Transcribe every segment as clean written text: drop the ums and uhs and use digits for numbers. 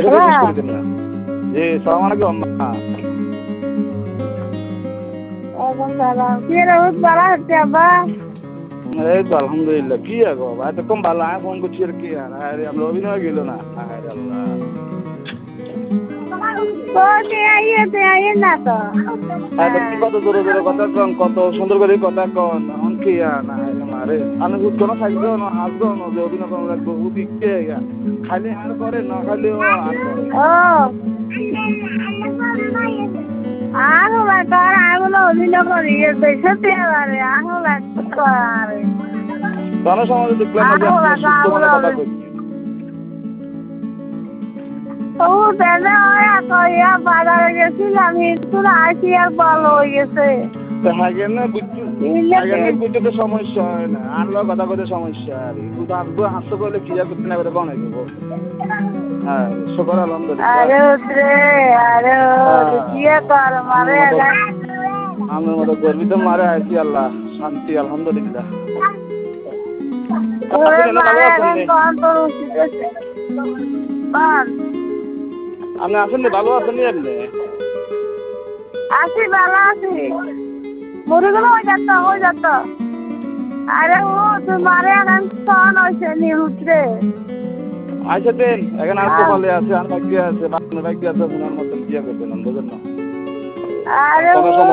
জি সালাম আলাইকুম আম্মা। এই তো আলহামদুলিল্লাহ। কি আগো ভাই তো কম ভালো আমি ফোন করছি আর কি আর আমরা অভিনয় গেল না আল্লাহ কি কত জোরে জোরে কথা কন কত সুন্দর করে কথা কন এখন কি না মারে আমি কোনো থাকবে না হাসবো না যে অভিনয় করা লাগবে ও দিকতে খালি আর করে না খালি ও আর করে জনসমাজে দেখলাম কথা করছি বাজারে গেছিলাম হিন্দুরা আসি আর বলো হয়ে গেছে বুঝতে সমস্যা হয় না আনলো কথা বলতে সমস্যা আর আসবো হাসতে করলে ক্লিয়ার করতে না করে বানাই দেবো হ্যাঁ শুকর আলহামদুলিল্লাহ আমার মতো গর্বিত মারে আছি আল্লাহ শান্তি আলহামদুলিল্লাহ আপনি আছেন ভালো আছেন আপনি আছি ভালো আছি মুড়িগুলো হয়ে যেত আরে ও তোমারে এখন ফোন হয়েছে নিউজে আচ্ছা দেন এখন আর কপালে আছে আর ভাগ্যে আছে আপনার ভাগ্যে আছে ওনার মতন বিয়ে করবেন বুঝলেন না আরে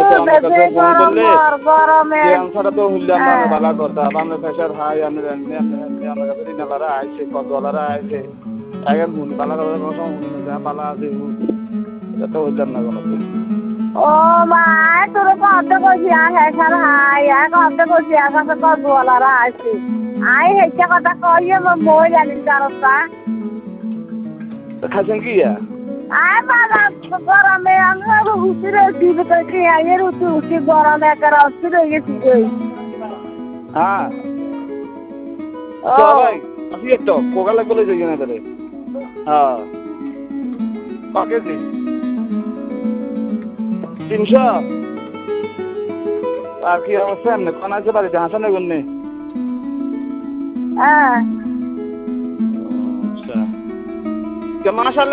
গরমে তো হইলাম না ভালো কথা আপনার প্রেশার হাই আপনার আমার কাছে রিনালারা আইছে কতলারা আইছে এখন শুনি ভালো কথা কোনো সময় শুনি না ভালো আছে তো হইলাম না কোনো ও মা তোর কত কইছি আর হেসার হাই আর কত কইছি আর কাছে কতলারা আইছে আই হেসা কথা কইয়ে মই জানি কারটা খাচ্ছেন কি আয় বাবা গরমে আমরা হুসিরে দিবে তো কি আয়ের উঠি গরমে একার অস্থির হয়ে গেছি হ্যাঁ ভাই আপনি একটু কোকালে বলে যাই না তাহলে হ্যাঁ কাকে দিন 300 আর কি অবস্থা এমনি কোন আছে বাড়িতে হাসান গুন্নে হ্যাঁ আচ্ছা মাশাআল্লাহ